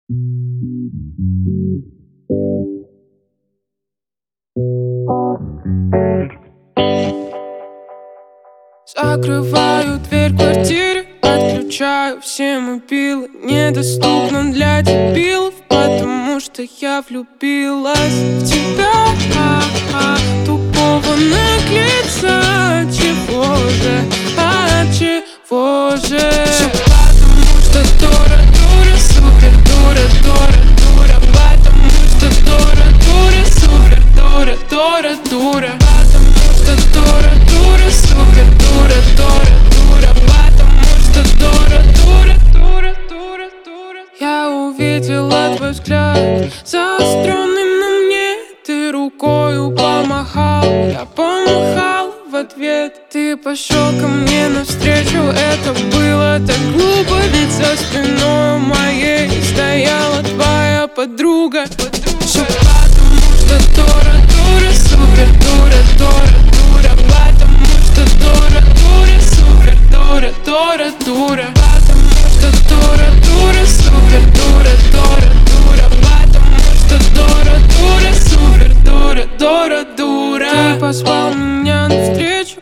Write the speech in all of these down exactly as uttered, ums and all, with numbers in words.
Закрываю дверь квартиры, отключаю все мобилы. Недоступно для дебилов, потому что я влюбилась в тебя, а -а, тупого наглеца. Чего же, а чего же? Все потому что дура, дура, супер, дура, дура, дура. Потому что дура, дура, супер, дура, дура, дура. Потому что дура, дура, супер, дура, дура, дура. Потому что дура, дура, дура, дура, дура. Я увидела твой взгляд, заостренный на мне. Ты рукою помахал, я помахал в ответ. Ты пошел ко мне навстречу, это было так глупо. Ведь за спиной моей стояла твоя подруга. Все потому что дура, дура, супер, дура, дура, дура. Потому что дура, дура, супер, дура, дура, дура. Потому что дура, дура, супер, дура, дура, дура. Потому что дура, дура, супер, дура, дура, дура. Ты позвал меня навстречу,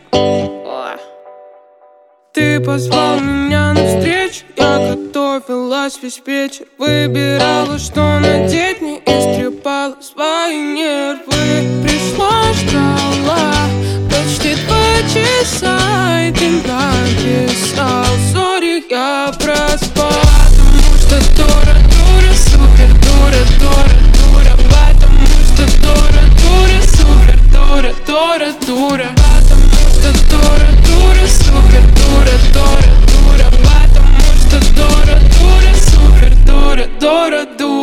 ты позвал меня навстречу. Я готовилась весь вечер, выбирала, что надеть мне, истрепала свои нервы. Пришла, ждала почти два часа, и ты написал: сори, я проспал. Потому что дура, дура, супер, дура, дура, дура. Потому что дура, дура, супер, дура, дура, дура. Потому что дура, дура, супер, дура, дура, дура. Потому что дура, дура, супер, дура, дура, дура.